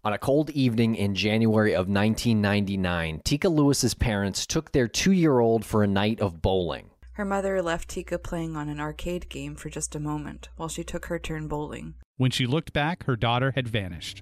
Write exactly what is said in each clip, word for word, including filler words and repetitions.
On a cold evening in January of nineteen ninety-nine, Tika Lewis's parents took their two-year-old for a night of bowling. Her mother left Tika playing on an arcade game for just a moment while she took her turn bowling. When she looked back, her daughter had vanished.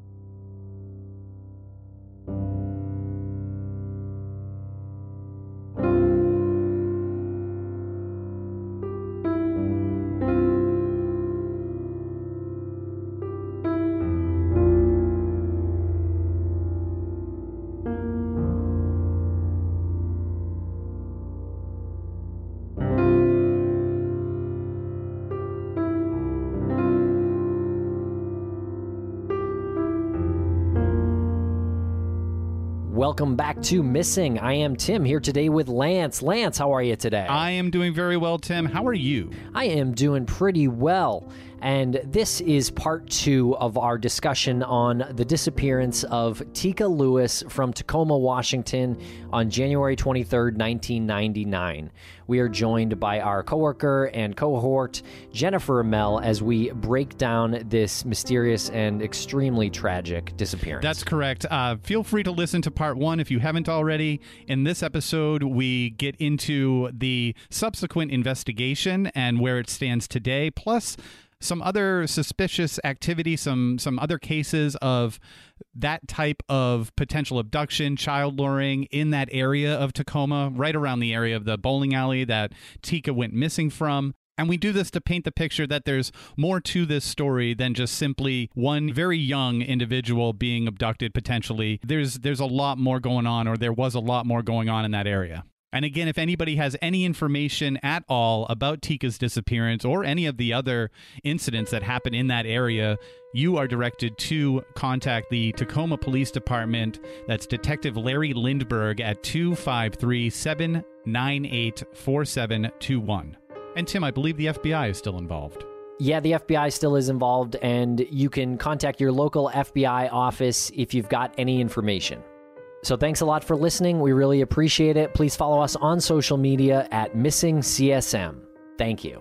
Welcome back to Missing. I am Tim, here today with Lance. Lance, how are you today? I am doing very well, Tim. How are you? I am doing pretty well. And this is part two of our discussion on the disappearance of Tika Lewis from Tacoma, Washington on January twenty-third, nineteen ninety-nine. We are joined by our coworker and cohort, Jennifer Amell, as we break down this mysterious and extremely tragic disappearance. That's correct. Uh, feel free to listen to part one if you haven't already. In this episode, we get into the subsequent investigation and where it stands today, plus some other suspicious activity, some some other cases of that type of potential abduction, child luring in that area of Tacoma, right around the area of the bowling alley that Tika went missing from. And we do this to paint the picture that there's more to this story than just simply one very young individual being abducted potentially. There's there's a lot more going on, or there was a lot more going on in that area. And again, if anybody has any information at all about Tika's disappearance or any of the other incidents that happen in that area, you are directed to contact the Tacoma Police Department. That's Detective Larry Lindbergh at two five three, seven nine eight, four seven two one. And Tim, I believe the F B I is still involved. Yeah, the F B I still is involved, and you can contact your local F B I office if you've got any information. So thanks a lot for listening. We really appreciate it. Please follow us on social media at Missing C S M. Thank you.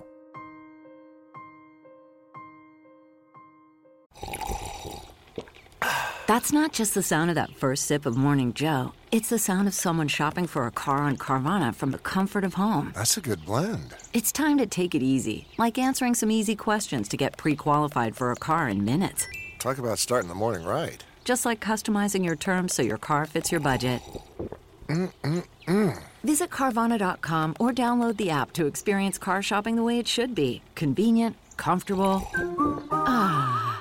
That's not just the sound of that first sip of Morning Joe. It's the sound of someone shopping for a car on Carvana from the comfort of home. That's a good blend. It's time to take it easy, like answering some easy questions to get pre-qualified for a car in minutes. Talk about starting the morning right. Just like customizing your terms so your car fits your budget. Mm-mm-mm. Visit Carvana dot com or download the app to experience car shopping the way it should be. Convenient, comfortable. Ah.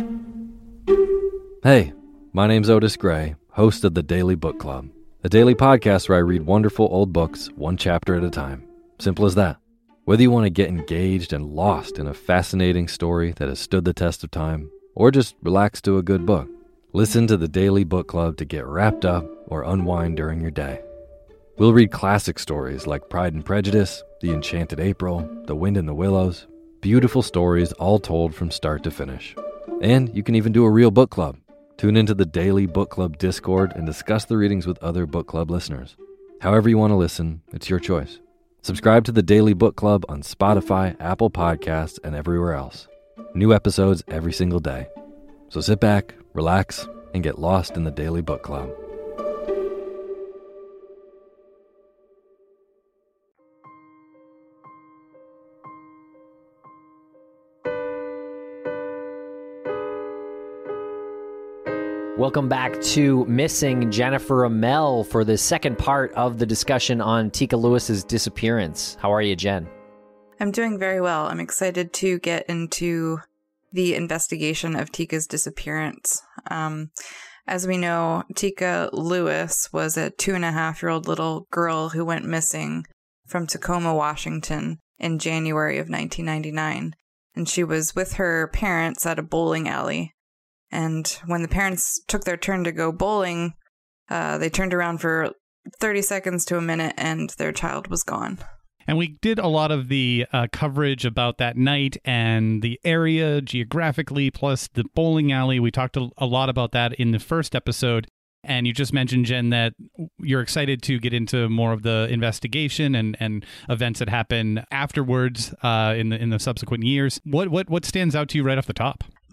Hey, my name's Otis Gray, host of the Daily Book Club, a daily podcast where I read wonderful old books one chapter at a time. Simple as that. Whether you want to get engaged and lost in a fascinating story that has stood the test of time, or just relax to a good book, listen to the Daily Book Club to get wrapped up or unwind during your day. We'll read classic stories like Pride and Prejudice, The Enchanted April, The Wind in the Willows, beautiful stories all told from start to finish. And you can even do a real book club. Tune into the Daily Book Club Discord and discuss the readings with other book club listeners. However you want to listen, it's your choice. Subscribe to the Daily Book Club on Spotify, Apple Podcasts, and everywhere else. New episodes every single day. So sit back, relax, and get lost in the Daily Book Club. Welcome back to Missing, Jennifer Amell, for the second part of the discussion on Tika Lewis's disappearance. How are you, Jen? I'm doing very well. I'm excited to get into the investigation of Tika's disappearance. Um, as we know, Tika Lewis was a two and a half year old little girl who went missing from Tacoma, Washington in January of nineteen ninety-nine. And she was with her parents at a bowling alley. And when the parents took their turn to go bowling, uh, they turned around for thirty seconds to a minute and their child was gone. And we did a lot of the uh, coverage about that night and the area geographically, plus the bowling alley. We talked a, a lot about that in the first episode. And you just mentioned, Jen, that you're excited to get into more of the investigation and, and events that happen afterwards uh, in the in the subsequent years. What what what stands out to you right off the top?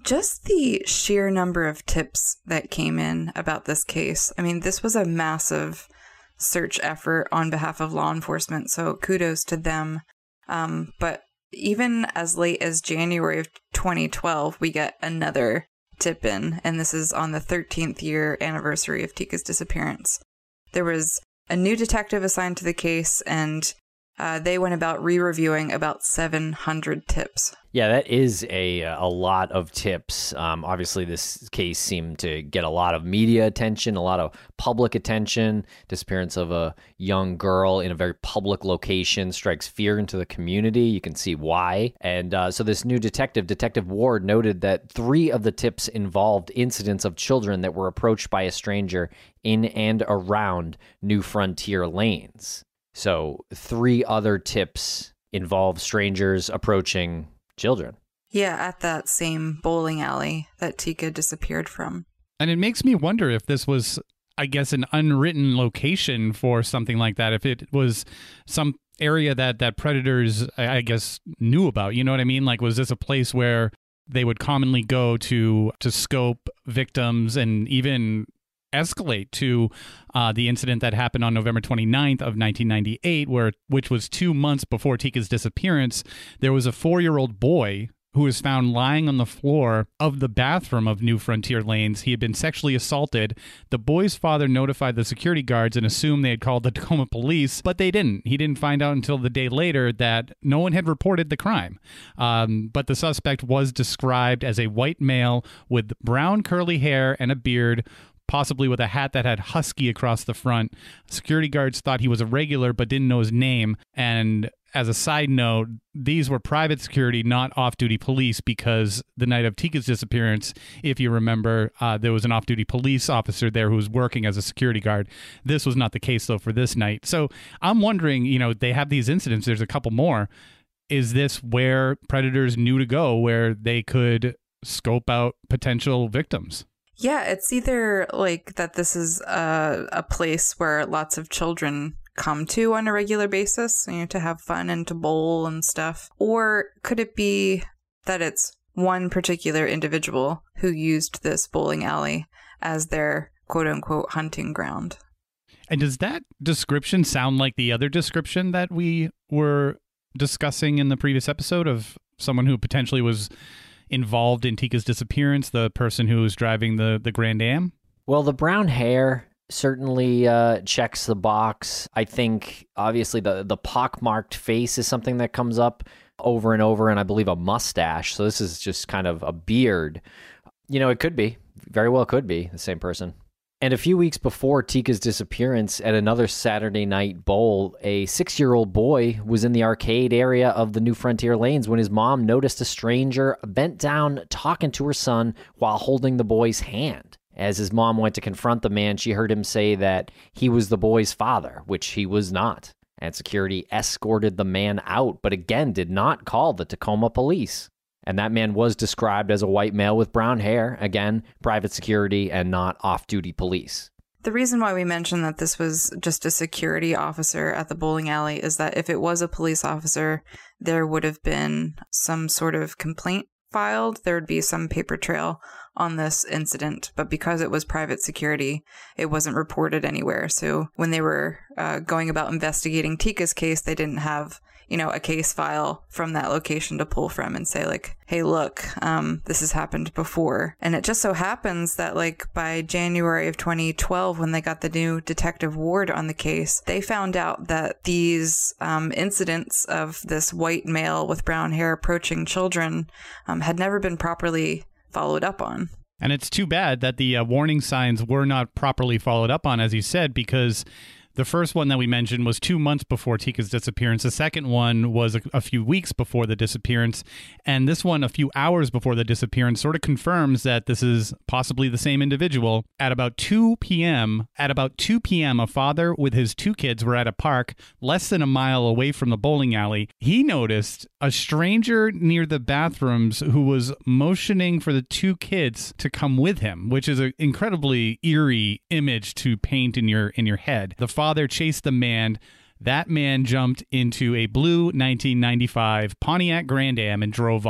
Just the sheer number of tips that came in about this case. I mean, this was a massive search effort on behalf of law enforcement, so kudos to them. Um, but even as late as January of twenty twelve, we get another tip in, and this is on the thirteenth year anniversary of Tika's disappearance. There was a new detective assigned to the case, and uh, they went about re-reviewing about seven hundred tips. Yeah, that is a a lot of tips. Um, obviously, this case seemed to get a lot of media attention, a lot of public attention. Disappearance of a young girl in a very public location strikes fear into the community. You can see why. And uh, so this new detective, Detective Ward, noted that three of the tips involved incidents of children that were approached by a stranger in and around New Frontier Lanes. So three other tips involve strangers approaching children. Yeah, at that same bowling alley that Tika disappeared from. And it makes me wonder if this was, I guess, an unwritten location for something like that. If it was some area that, that predators, I guess, knew about. You know what I mean? Like, was this a place where they would commonly go to to scope victims and even escalate to uh, the incident that happened on November twenty-ninth of nineteen ninety-eight, where which was two months before Tika's disappearance. There was a four-year-old boy who was found lying on the floor of the bathroom of New Frontier Lanes. He had been sexually assaulted. The boy's father notified the security guards and assumed they had called the Tacoma police, but they didn't. He didn't find out until the day later that no one had reported the crime. Um, but the suspect was described as a white male with brown curly hair and a beard, possibly with a hat that had Husky across the front. Security guards thought he was a regular but didn't know his name. And as a side note, these were private security, not off-duty police, because the night of Tika's disappearance, if you remember, uh, there was an off-duty police officer there who was working as a security guard. This was not the case, though, for this night. So I'm wondering, you know, they have these incidents. There's a couple more. Is this where predators knew to go, where they could scope out potential victims? Yeah, it's either like that this is a, a place where lots of children come to on a regular basis, you know, to have fun and to bowl and stuff. Or could it be that it's one particular individual who used this bowling alley as their quote-unquote hunting ground? And does that description sound like the other description that we were discussing in the previous episode of someone who potentially was involved in Tika's disappearance, the person who was driving the, the Grand Am? Well, the brown hair certainly uh, checks the box. I think, obviously, the, the pockmarked face is something that comes up over and over, and I believe a mustache. So this is just kind of a beard. You know, it could be. Very well could be the same person. And a few weeks before Tika's disappearance, at another Saturday night bowl, a six-year-old boy was in the arcade area of the New Frontier Lanes when his mom noticed a stranger bent down talking to her son while holding the boy's hand. As his mom went to confront the man, she heard him say that he was the boy's father, which he was not. And security escorted the man out, but again did not call the Tacoma police. And that man was described as a white male with brown hair, again, private security and not off-duty police. The reason why we mentioned that this was just a security officer at the bowling alley is that if it was a police officer, there would have been some sort of complaint filed. There would be some paper trail on this incident, but because it was private security, it wasn't reported anywhere. So when they were uh, going about investigating Tika's case, they didn't have, you know, a case file from that location to pull from and say like, hey, look, um, this has happened before. And it just so happens that like by January of twenty twelve, when they got the new Detective Ward on the case, they found out that these um, incidents of this white male with brown hair approaching children um, had never been properly followed up on. And it's too bad that the uh, warning signs were not properly followed up on, as you said, because the first one that we mentioned was two months before Tika's disappearance. The second one was a, a few weeks before the disappearance. And this one, a few hours before the disappearance, sort of confirms that this is possibly the same individual. At about two p.m., at about two p.m., a father with his two kids were at a park less than a mile away from the bowling alley. He noticed a stranger near the bathrooms who was motioning for the two kids to come with him, which is an incredibly eerie image to paint in your in your head. The father Father chased the man. That man jumped into a blue nineteen ninety-five Pontiac Grand Am and drove off.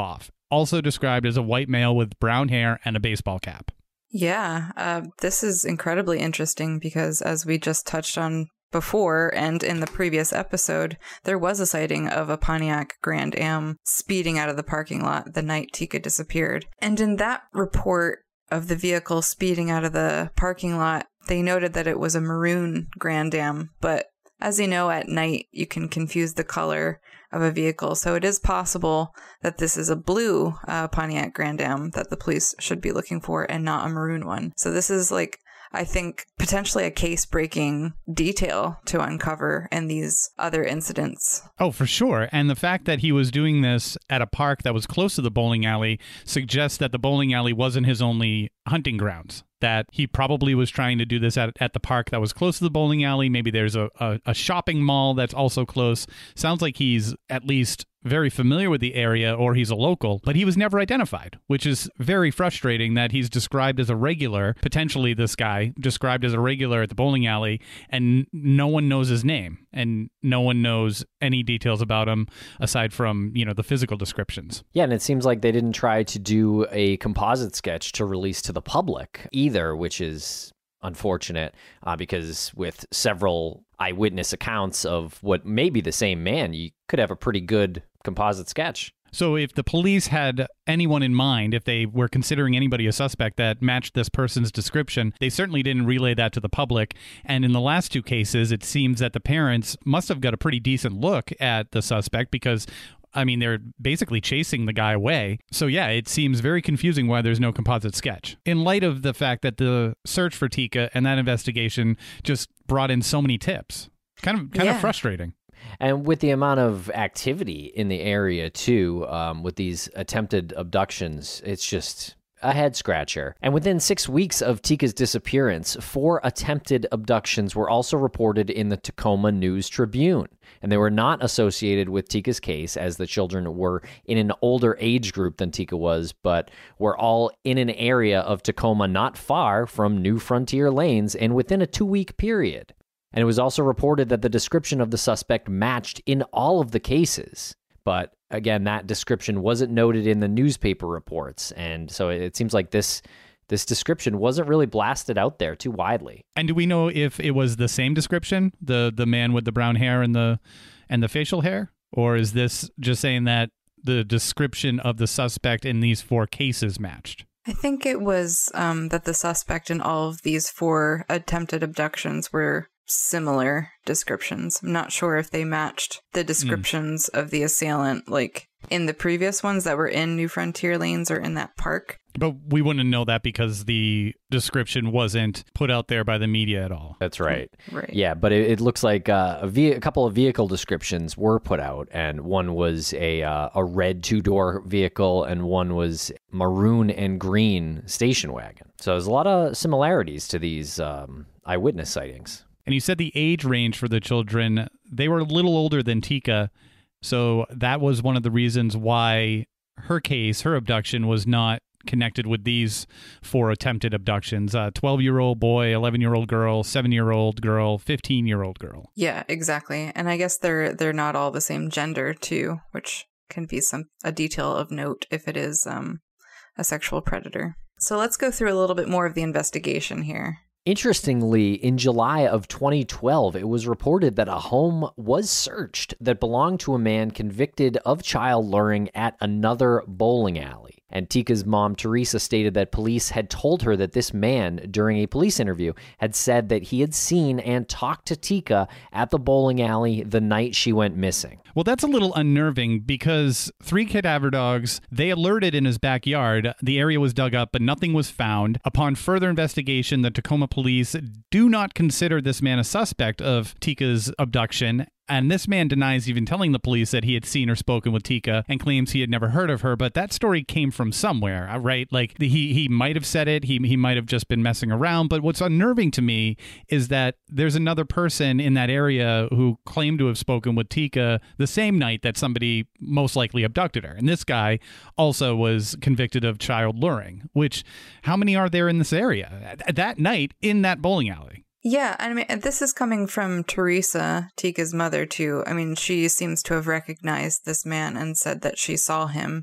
also described as a white male with brown hair and a baseball cap. Yeah, uh, this is incredibly interesting because, as we just touched on before and in the previous episode, there was a sighting of a Pontiac Grand Am speeding out of the parking lot the night Tika disappeared. And in that report of the vehicle speeding out of the parking lot, they noted that it was a maroon Grand Am, but as you know, at night you can confuse the color of a vehicle, so it is possible that this is a blue uh, Pontiac Grand Am that the police should be looking for and not a maroon one. So this is, like, I think, potentially a case-breaking detail to uncover in these other incidents. Oh, for sure. And the fact that he was doing this at a park that was close to the bowling alley suggests that the bowling alley wasn't his only hunting grounds, that he probably was trying to do this at, at the park that was close to the bowling alley. Maybe there's a, a, a shopping mall that's also close. Sounds like he's at least very familiar with the area, or he's a local, but he was never identified, which is very frustrating that he's described as a regular, potentially this guy, described as a regular at the bowling alley, and no one knows his name, and no one knows any details about him aside from, you know, the physical descriptions. Yeah, and it seems like they didn't try to do a composite sketch to release to the public either, which is unfortunate uh, because with several eyewitness accounts of what may be the same man, you could have a pretty good composite sketch. So if the police had anyone in mind, if they were considering anybody a suspect that matched this person's description, they certainly didn't relay that to the public. And in the last two cases, it seems that the parents must have got a pretty decent look at the suspect because, I mean, they're basically chasing the guy away. So yeah, it seems very confusing why there's no composite sketch. In light of the fact that the search for Tika and that investigation just brought in so many tips. Kind of kind Yeah. of frustrating. And with the amount of activity in the area, too, um, with these attempted abductions, it's just a head scratcher. And within six weeks of Tika's disappearance, four attempted abductions were also reported in the Tacoma News Tribune. And they were not associated with Tika's case, as the children were in an older age group than Tika was, but were all in an area of Tacoma not far from New Frontier Lanes and within a two-week period. And it was also reported that the description of the suspect matched in all of the cases. But again, that description wasn't noted in the newspaper reports. And so it seems like this this description wasn't really blasted out there too widely. And do we know if it was the same description, the the man with the brown hair and the and the facial hair? Or is this just saying that the description of the suspect in these four cases matched? I think it was um, that the suspect in all of these four attempted abductions were similar descriptions. I'm not sure if they matched the descriptions mm. of the assailant, like in the previous ones that were in New Frontier Lanes or in that park. But we wouldn't know that because the description wasn't put out there by the media at all. That's right. Right. Yeah, but it, it looks like uh, a, ve- a couple of vehicle descriptions were put out, and one was a uh, a red two-door vehicle, and one was maroon and green station wagon. So there's a lot of similarities to these um, eyewitness sightings. And you said the age range for the children, they were a little older than Tika, so that was one of the reasons why her case, her abduction, was not connected with these four attempted abductions. A twelve-year-old boy, eleven-year-old girl, seven-year-old girl, fifteen-year-old girl. Yeah, exactly. And I guess they're they're not all the same gender, too, which can be some a detail of note if it is um, a sexual predator. So let's go through a little bit more of the investigation here. Interestingly, in July of twenty twelve, it was reported that a home was searched that belonged to a man convicted of child luring at another bowling alley. And Tika's mom, Teresa, stated that police had told her that this man, during a police interview, had said that he had seen and talked to Tika at the bowling alley the night she went missing. Well, that's a little unnerving because three cadaver dogs, they alerted in his backyard. The area was dug up, but nothing was found. Upon further investigation, the Tacoma police do not consider this man a suspect of Tika's abduction. And this man denies even telling the police that he had seen or spoken with Tika and claims he had never heard of her. But that story came from somewhere, right? Like he he might have said it. He he might have just been messing around. But what's unnerving to me is that there's another person in that area who claimed to have spoken with Tika the same night that somebody most likely abducted her. And this guy also was convicted of child luring, which how many are there in this area that night in that bowling alley? Yeah, I mean, this is coming from Teresa, Tika's mother, too. I mean, she seems to have recognized this man and said that she saw him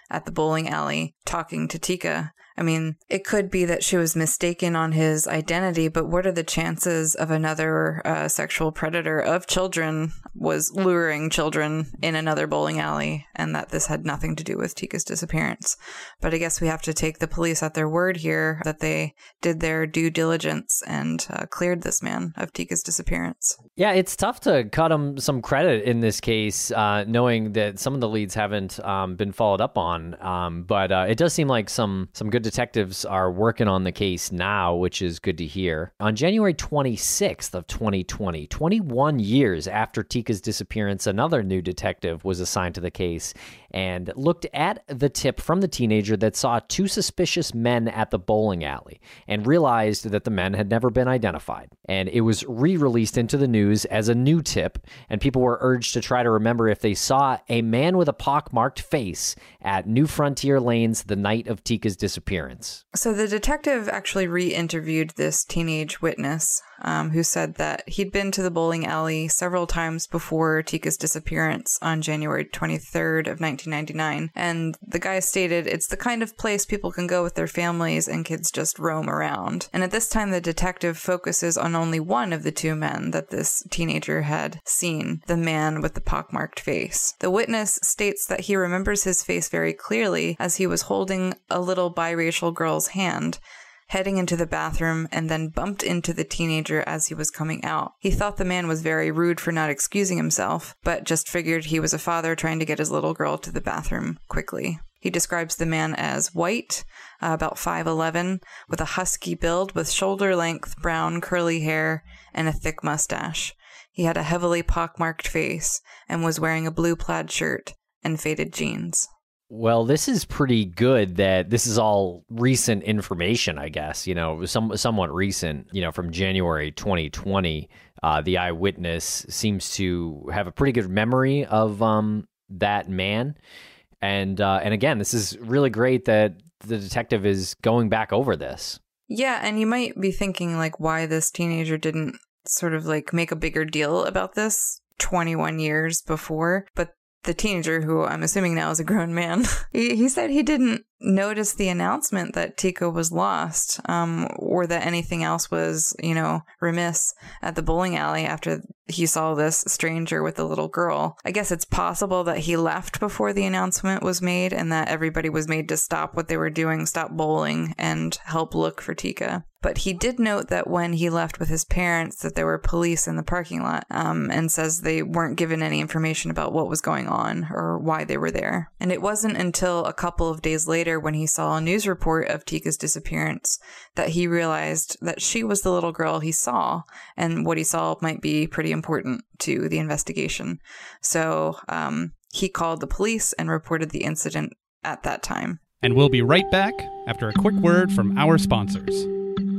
at the bowling alley talking to Tika. I mean, it could be that she was mistaken on his identity, but what are the chances of another uh, sexual predator of children was luring children in another bowling alley, and that this had nothing to do with Tika's disappearance? But I guess we have to take the police at their word here that they did their due diligence and uh, cleared this man of Tika's disappearance. Yeah, it's tough to cut him some credit in this case, uh, knowing that some of the leads haven't um, been followed up on. Um, but uh, it does seem like some some good detectives are working on the case now, which is good to hear. On January twenty-sixth of twenty twenty, twenty-one years after Tika's disappearance, another new detective was assigned to the case and looked at the tip from the teenager that saw two suspicious men at the bowling alley and realized that the men had never been identified. And it was re-released into the news as a new tip, and people were urged to try to remember if they saw a man with a pockmarked face at New Frontier Lanes the night of Tika's disappearance. So the detective actually re-interviewed this teenage witness um, who said that he'd been to the bowling alley several times before Tika's disappearance on January twenty-third of nineteen ninety-nine. And the guy stated it's the kind of place people can go with their families and kids just roam around. And at this time, the detective focuses on only one of the two men that this teenager had seen, the man with the pockmarked face. The witness states that he remembers his face very clearly as he was holding a little biracial girl's hand, heading into the bathroom, and then bumped into the teenager as he was coming out. He thought the man was very rude for not excusing himself, but just figured he was a father trying to get his little girl to the bathroom quickly. He describes the man as white, uh, about five eleven, with a husky build with shoulder-length brown curly hair and a thick mustache. He had a heavily pockmarked face and was wearing a blue plaid shirt and faded jeans. Well, this is pretty good that this is all recent information, I guess, you know, some somewhat recent, you know, from January twenty twenty. Uh, the eyewitness seems to have a pretty good memory of um, that man. And uh, and again, this is really great that the detective is going back over this. Yeah, and you might be thinking, like, why this teenager didn't sort of, like, make a bigger deal about this twenty-one years before. But the teenager, who I'm assuming now is a grown man, he, he said he didn't notice the announcement that Tika was lost, um, or that anything else was, you know, remiss at the bowling alley after he saw this stranger with the little girl. I guess it's possible that he left before the announcement was made and that everybody was made to stop what they were doing, stop bowling, and help look for Tika. But he did note that when he left with his parents that there were police in the parking lot, um, and says they weren't given any information about what was going on or why they were there. And it wasn't until a couple of days later when he saw a news report of Tika's disappearance that he realized that she was the little girl he saw, and what he saw might be pretty important to the investigation. So um, he called the police and reported the incident at that time. And we'll be right back after a quick word from our sponsors.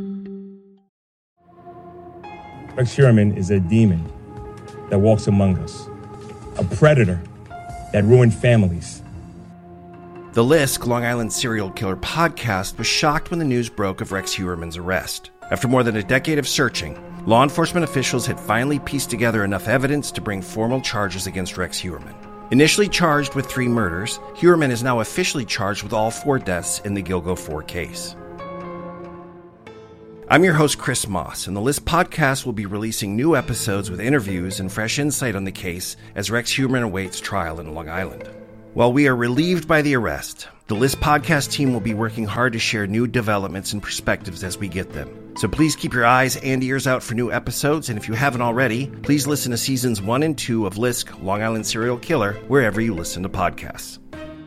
Rex Heuermann is a demon that walks among us, a predator that ruined families. The Lisk, Long Island serial killer podcast, was shocked when the news broke of Rex Heuermann's arrest. After more than a decade of searching, law enforcement officials had finally pieced together enough evidence to bring formal charges against Rex Heuermann. Initially charged with three murders, Heuermann is now officially charged with all four deaths in the Gilgo four case. I'm your host, Chris Moss, and the List podcast will be releasing new episodes with interviews and fresh insight on the case as Rex Heuermann awaits trial in Long Island. While we are relieved by the arrest, the List podcast team will be working hard to share new developments and perspectives as we get them. So please keep your eyes and ears out for new episodes, and if you haven't already, please listen to seasons one and two of Lisk, Long Island Serial Killer, wherever you listen to podcasts.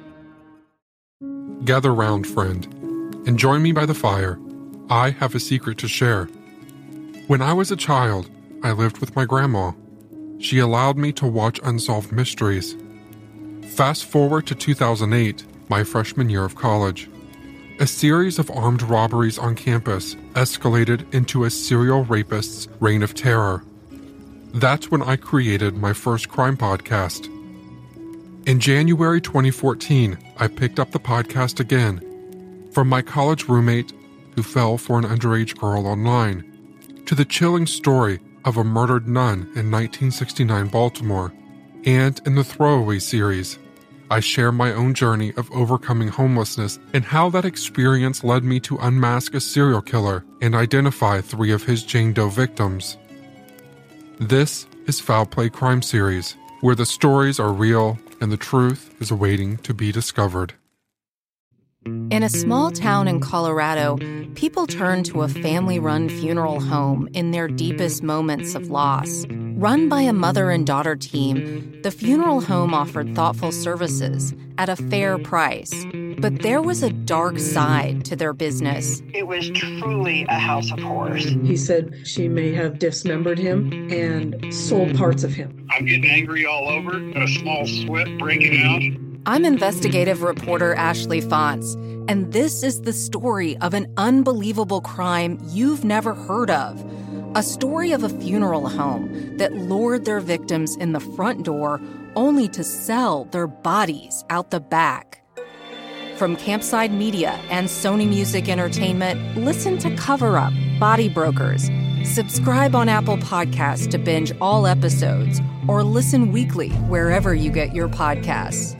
Gather round, friend, and join me by the fire. I have a secret to share. When I was a child, I lived with my grandma. She allowed me to watch unsolved mysteries. Fast forward to two thousand eight, my freshman year of college. A series of armed robberies on campus escalated into a serial rapist's reign of terror. That's when I created my first crime podcast. In January twenty fourteen, I picked up the podcast again from my college roommate who fell for an underage girl online, to the chilling story of a murdered nun in nineteen sixty-nine Baltimore, and in the Throwaway series, I share my own journey of overcoming homelessness and how that experience led me to unmask a serial killer and identify three of his Jane Doe victims. This is Foul Play Crime Series, where the stories are real and the truth is waiting to be discovered. In a small town in Colorado, people turn to a family-run funeral home in their deepest moments of loss. Run by a mother and daughter team, the funeral home offered thoughtful services at a fair price. But there was a dark side to their business. It was truly a house of horrors. He said she may have dismembered him and sold parts of him. I'm getting angry all over, got a small sweat breaking out. I'm investigative reporter Ashley Fonts, and this is the story of an unbelievable crime you've never heard of. A story of a funeral home that lured their victims in the front door only to sell their bodies out the back. From Campside Media and Sony Music Entertainment, listen to Cover Up, Body Brokers. Subscribe on Apple Podcasts to binge all episodes, or listen weekly wherever you get your podcasts.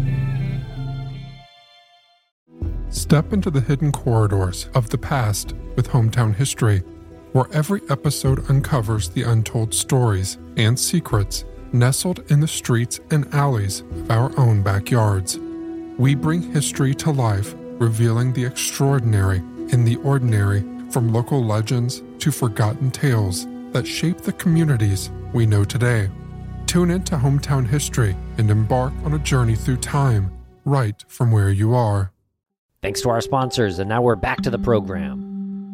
Step into the hidden corridors of the past with Hometown History, where every episode uncovers the untold stories and secrets nestled in the streets and alleys of our own backyards. We bring history to life, revealing the extraordinary in the ordinary, from local legends to forgotten tales that shape the communities we know today. Tune into Hometown History and embark on a journey through time, right from where you are. Thanks to our sponsors, and now we're back to the program.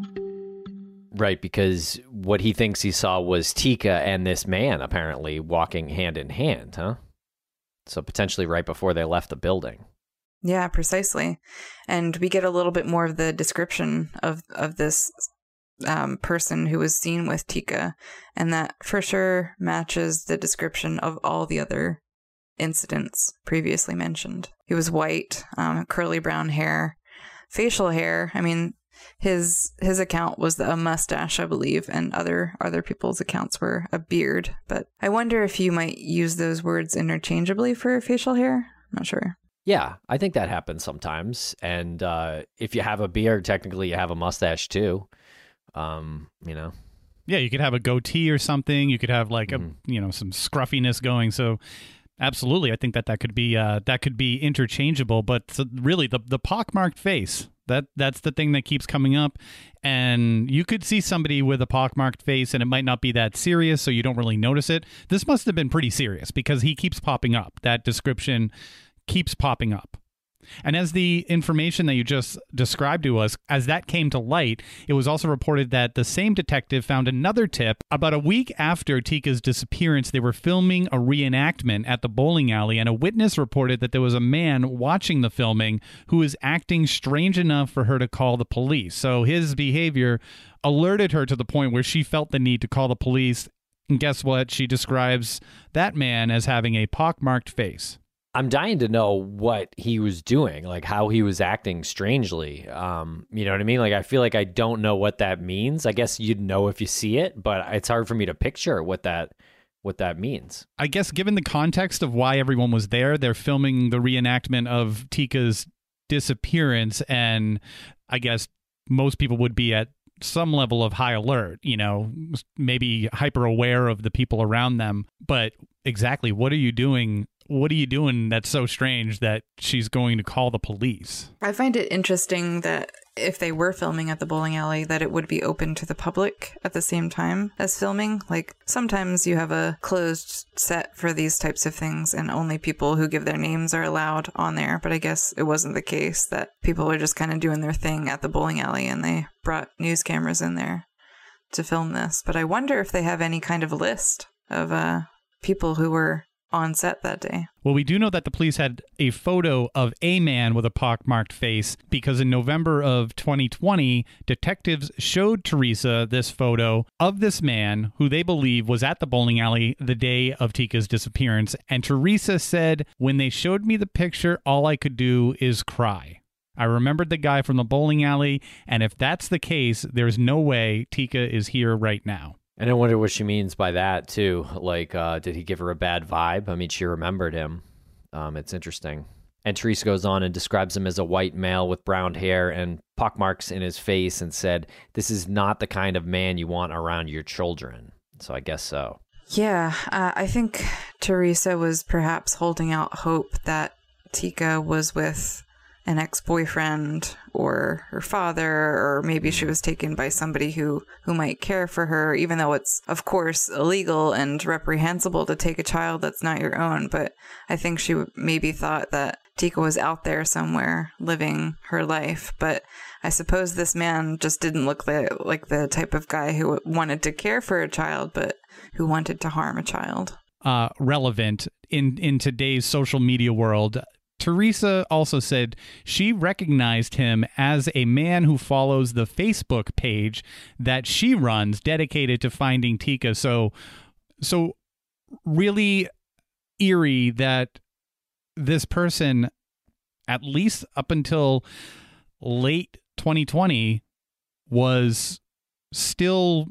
Right, because what he thinks he saw was Tika and this man apparently walking hand in hand, huh? So potentially right before they left the building. Yeah, precisely. And we get a little bit more of the description of, of this um, person who was seen with Tika, and that for sure matches the description of all the other incidents previously mentioned. He was white, um, curly brown hair, facial hair. I mean, his his account was a mustache, I believe, and other other people's accounts were a beard. But I wonder if you might use those words interchangeably for facial hair. I'm not sure. Yeah, I think that happens sometimes. And uh, if you have a beard, technically you have a mustache too. Um, you know. Yeah, you could have a goatee or something. You could have like mm-hmm. a you know some scruffiness going. So. Absolutely, I think that that could be uh, that could be interchangeable, but really the the pockmarked face, that that's the thing that keeps coming up, and you could see somebody with a pockmarked face, and it might not be that serious, so you don't really notice it. This must have been pretty serious because he keeps popping up. That description keeps popping up. And as the information that you just described to us, as that came to light, it was also reported that the same detective found another tip. About a week after Tika's disappearance, they were filming a reenactment at the bowling alley, and a witness reported that there was a man watching the filming who was acting strange enough for her to call the police. So his behavior alerted her to the point where she felt the need to call the police. And guess what? She describes that man as having a pockmarked face. I'm dying to know what he was doing, like how he was acting strangely. Um, you know what I mean? Like, I feel like I don't know what that means. I guess you'd know if you see it, but it's hard for me to picture what that what that means. I guess given the context of why everyone was there, they're filming the reenactment of Tika's disappearance, and I guess most people would be at some level of high alert, you know, maybe hyper aware of the people around them. But exactly, what are you doing? What are you doing that's so strange that she's going to call the police? I find it interesting that if they were filming at the bowling alley, that it would be open to the public at the same time as filming. Like, sometimes you have a closed set for these types of things and only people who give their names are allowed on there. But I guess it wasn't the case, that people were just kind of doing their thing at the bowling alley and they brought news cameras in there to film this. But I wonder if they have any kind of list of uh, people who were on set that day. Well, we do know that the police had a photo of a man with a pockmarked face because in November of twenty twenty, detectives showed Teresa this photo of this man who they believe was at the bowling alley the day of Tika's disappearance. And Teresa said, "When they showed me the picture, all I could do is cry. I remembered the guy from the bowling alley, and if that's the case, there's no way Tika is here right now." And I wonder what she means by that, too. Like, uh, did he give her a bad vibe? I mean, she remembered him. Um, it's interesting. And Teresa goes on and describes him as a white male with brown hair and pockmarks in his face and said, "This is not the kind of man you want around your children." So I guess so. Yeah, uh, I think Teresa was perhaps holding out hope that Tika was with an ex-boyfriend or her father, or maybe she was taken by somebody who, who might care for her, even though it's, of course, illegal and reprehensible to take a child that's not your own. But I think she maybe thought that Tika was out there somewhere living her life. But I suppose this man just didn't look like, like the type of guy who wanted to care for a child, but who wanted to harm a child. Uh, relevant in, in today's social media world, Teresa also said she recognized him as a man who follows the Facebook page that she runs dedicated to finding Tika. So, so really eerie that this person, at least up until late twenty twenty, was still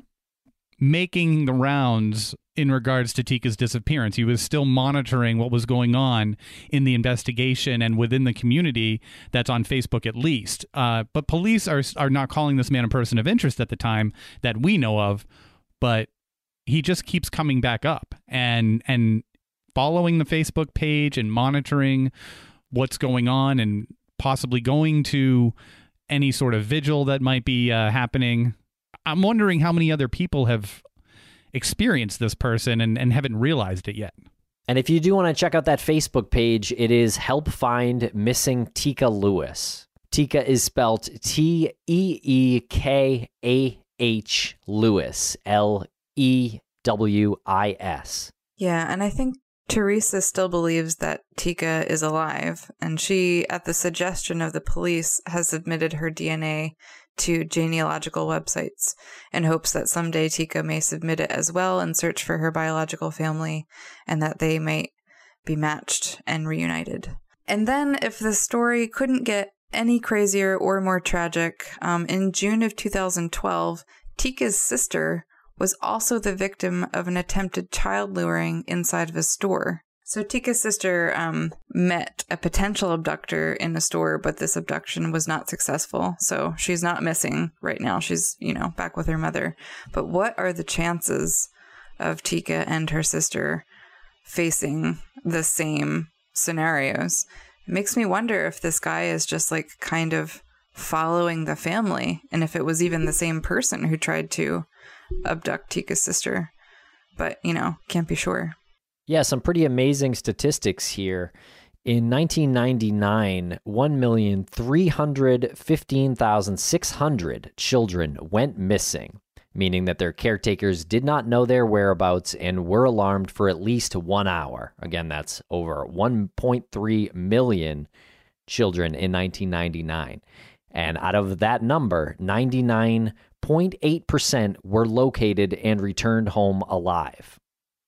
making the rounds in regards to Tika's disappearance. He was still monitoring what was going on in the investigation and within the community that's on Facebook at least. Uh, but police are are not calling this man a person of interest at the time that we know of, but he just keeps coming back up and and following the Facebook page and monitoring what's going on and possibly going to any sort of vigil that might be uh, happening. I'm wondering how many other people have experienced this person and, and haven't realized it yet. And if you do want to check out that Facebook page, it is Help Find Missing Tika Lewis. Tika is spelled T E E K A H Lewis, L E W I S. Yeah, and I think Teresa still believes that Tika is alive, and she, at the suggestion of the police, has submitted her D N A to genealogical websites in hopes that someday Tika may submit it as well and search for her biological family, and that they might be matched and reunited. And then, if the story couldn't get any crazier or more tragic, um, in June of two thousand twelve, Tika's sister was also the victim of an attempted child luring inside of a store. So Tika's sister um, met a potential abductor in a store, but this abduction was not successful. So she's not missing right now. She's, you know, back with her mother. But what are the chances of Tika and her sister facing the same scenarios? It makes me wonder if this guy is just like kind of following the family, and if it was even the same person who tried to abduct Tika's sister. But, you know, can't be sure. Yeah, some pretty amazing statistics here. In nineteen ninety-nine, one million three hundred fifteen thousand six hundred children went missing, meaning that their caretakers did not know their whereabouts and were alarmed for at least one hour. Again, that's over one point three million children in nineteen ninety-nine. And out of that number, ninety-nine point eight percent were located and returned home alive.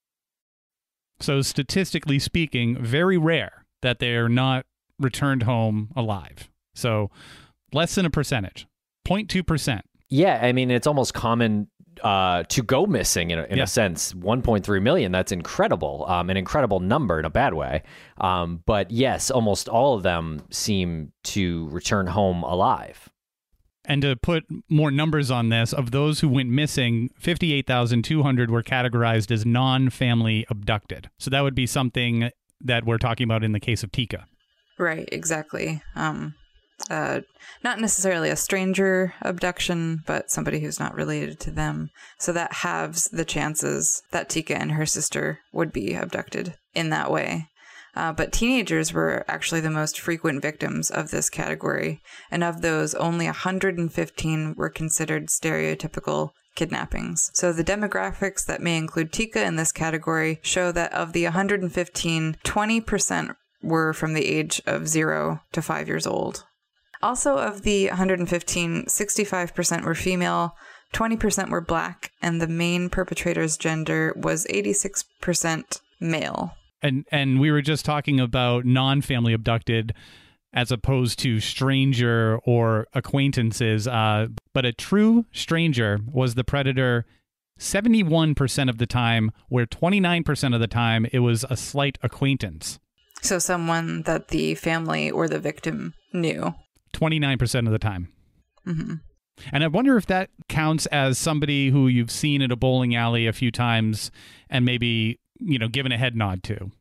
So statistically speaking, very rare that they are not returned home alive. So less than a percentage, zero point two percent. Yeah, I mean, it's almost common uh, to go missing in, a, in yeah. a sense. one point three million, that's incredible, um, an incredible number in a bad way. Um, but yes, almost all of them seem to return home alive. And to put more numbers on this, of those who went missing, fifty-eight thousand two hundred were categorized as non-family abducted. So that would be something that we're talking about in the case of Tika. Right, exactly. Um, uh, not necessarily a stranger abduction, but somebody who's not related to them. So that halves the chances that Tika and her sister would be abducted in that way. Uh, but teenagers were actually the most frequent victims of this category, and of those, only one hundred fifteen were considered stereotypical kidnappings. So the demographics that may include Tika in this category show that of the one hundred fifteen, twenty percent were from the age of zero to five years old. Also, of the one hundred fifteen, sixty-five percent were female, twenty percent were black, and the main perpetrator's gender was eighty-six percent male. And and we were just talking about non-family abducted as opposed to stranger or acquaintances. Uh, but a true stranger was the predator seventy-one percent of the time, where twenty-nine percent of the time it was a slight acquaintance. So someone that the family or the victim knew. twenty-nine percent of the time. Mm-hmm. And I wonder if that counts as somebody who you've seen at a bowling alley a few times and maybe, you know, given a head nod to.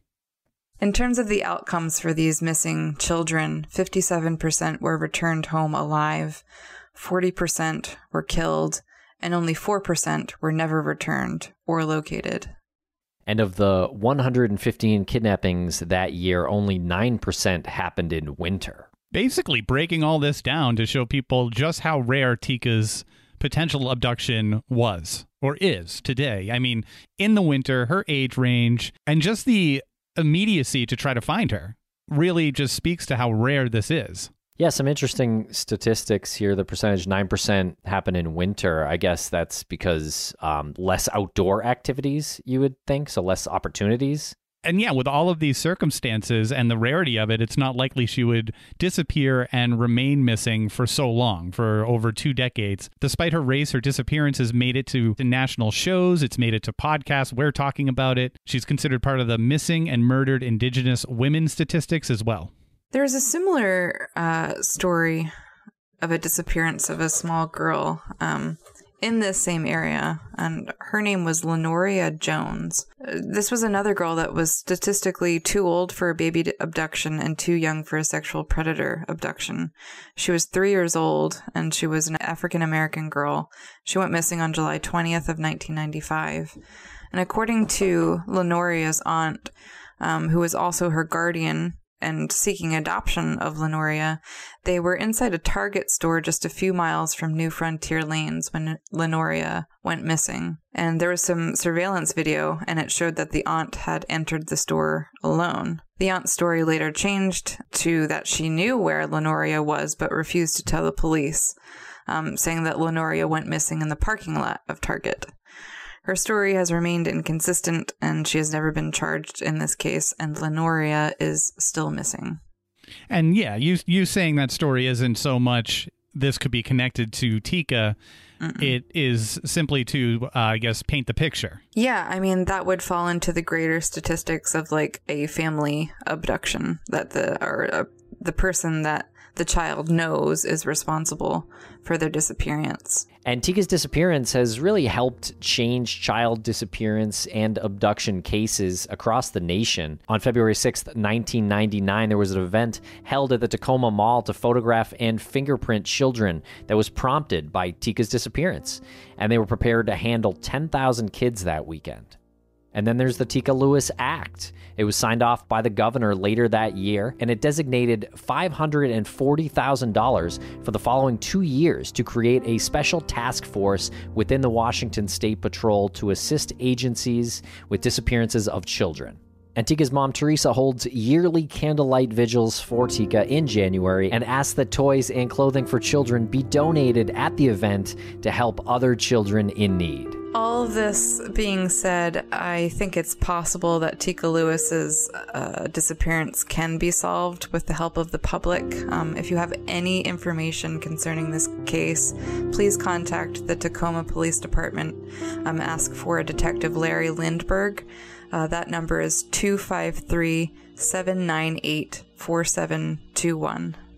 In terms of the outcomes for these missing children, fifty-seven percent were returned home alive, forty percent were killed, and only four percent were never returned or located. And of the one hundred fifteen kidnappings that year, only nine percent happened in winter. Basically breaking all this down to show people just how rare Tika's potential abduction was or is today. I mean, in the winter, her age range, and just the immediacy to try to find her really just speaks to how rare this is. Yeah, some interesting statistics here. The percentage, nine percent happen in winter. I guess that's because um, less outdoor activities, you would think, so less opportunities. And yeah, with all of these circumstances and the rarity of it, it's not likely she would disappear and remain missing for so long, for over two decades. Despite her race, her disappearance has made it to the national shows. It's made it to podcasts. We're talking about it. She's considered part of the missing and murdered Indigenous women statistics as well. There's a similar uh, story of a disappearance of a small girl um, in this same area, and her name was Lenoria Jones. This was another girl that was statistically too old for a baby abduction and too young for a sexual predator abduction. She was three years old, and she was an African-American girl. She went missing on July twentieth of nineteen ninety-five. And according to Lenoria's aunt, um, who was also her guardian, and seeking adoption of Lenoria, they were inside a Target store just a few miles from New Frontier Lanes when Lenoria went missing. And there was some surveillance video, and it showed that the aunt had entered the store alone. The aunt's story later changed to that she knew where Lenoria was but refused to tell the police, um, saying that Lenoria went missing in the parking lot of Target. Her story has remained inconsistent, and she has never been charged in this case, and Lenoria is still missing. And yeah, you you saying that story isn't so much this could be connected to Tika. Mm-mm. It is simply to, uh, I guess, paint the picture. Yeah, I mean, that would fall into the greater statistics of like a family abduction, that the or uh, the person that the child knows is responsible for their disappearance. And Tika's disappearance has really helped change child disappearance and abduction cases across the nation. On February sixth, nineteen ninety-nine, there was an event held at the Tacoma Mall to photograph and fingerprint children that was prompted by Tika's disappearance. And they were prepared to handle ten thousand kids that weekend. And then there's the Tika Lewis Act. It was signed off by the governor later that year, and it designated five hundred forty thousand dollars for the following two years to create a special task force within the Washington State Patrol to assist agencies with disappearances of children. And Tika's mom, Teresa, holds yearly candlelight vigils for Tika in January and asks that toys and clothing for children be donated at the event to help other children in need. All of this being said, I think it's possible that Tika Lewis's uh, disappearance can be solved with the help of the public. Um, if you have any information concerning this case, please contact the Tacoma Police Department. Um, ask for a Detective Larry Lindberg. Uh, that number is two five three, seven nine eight, four seven two one.